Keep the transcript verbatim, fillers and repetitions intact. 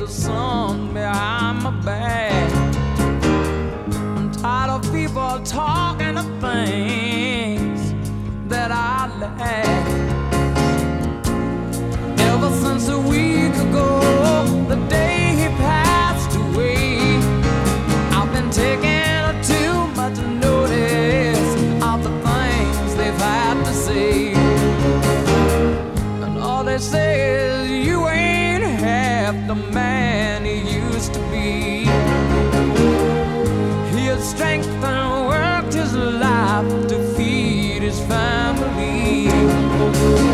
the sun behind my back. I'm tired of people talking of things that I lack. Ever since a week ago, the day he passed away, I've been taking too much notice of the things they've had to say. And all they say is you ain't half the man he used to be. He had strength and worked his life to feed his family.